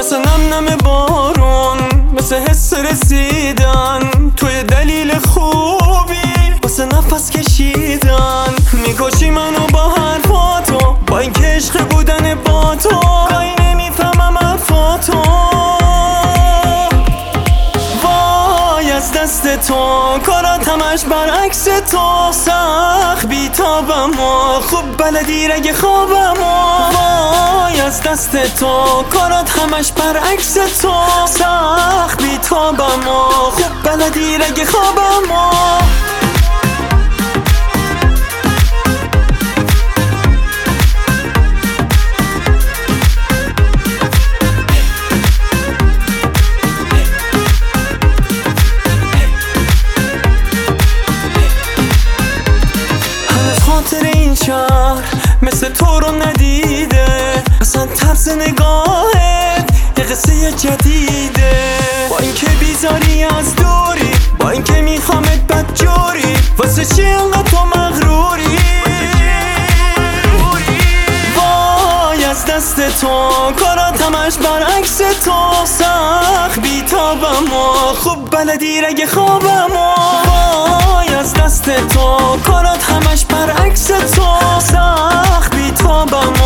مثل نم نم بارون، مثل حس رسیدن توی دلیل خوبی واسه نفس کشیدن. میکشی منو با حرفاتو، با این که عشق بودن با تو گاهی نمیفهمم حرفاتو. وای از دست تو، کارات همش برعکس تو. سخت بیتابم و خوب بلدی رگ خوابم و وای از دست تو، کارات همش برعکس تو. سخت بیتابم و خوب بلدی رگ خوابم و این شهر مثل تو رو ندیده، اصلا طرز نگاهت یه قصه جدیده. با اینکه بیزاری از دوری، با اینکه میخوامت بدجوری، واسه چی انقدر تو مغروری؟ وای از دست تو، کارات همش برعکس تو. سخت بیتابم و خوب بلدی رگ خوابم و وای از دست تو، کارات همش برعکس تو. سخت بیتابم